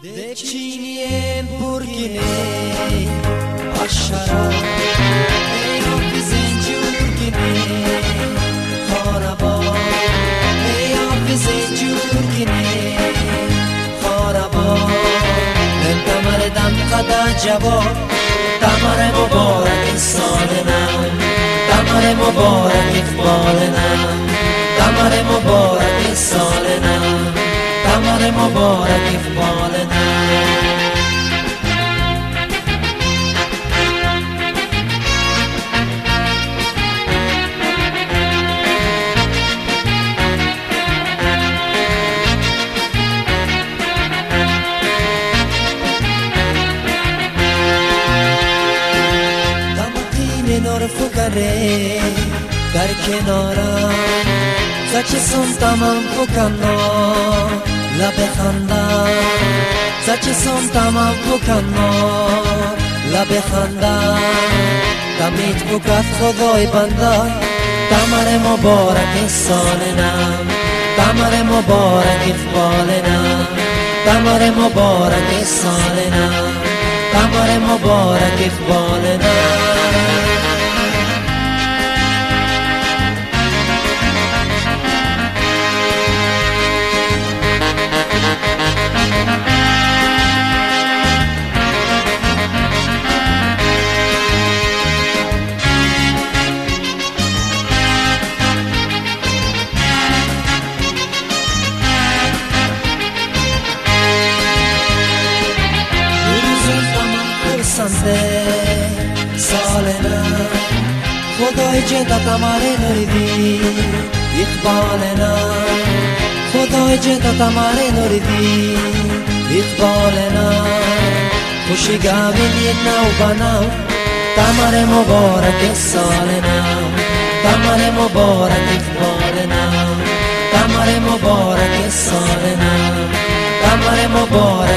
Decine burgine aşara ey hafizin cürgine Kharaba ey hafizin cürgine Kharaba ben tamardam qada jawab tamar mubarak salna tamar mubarak iqbalna tamar mubarak salna tamar mubarak iqbalna نور فکره در کنارم زچه سم تمام فکنا لب خندم زچه سم تمام فکنا لب خندم تمید فکت خدای بنده تمر مبارک سالنم تمر مبارک اقبالنم تمر مبارک سالنم تمر مبارک اقبالنم سالنا خدای جدا تماره نوردی اقبالنا خدای جدا تماره نوردی اقبالنا خوشی گاویلی نو بناو تماره مبارک سالنا تماره مبارک اقبالنا تماره مبارک سالنا تماره مبارک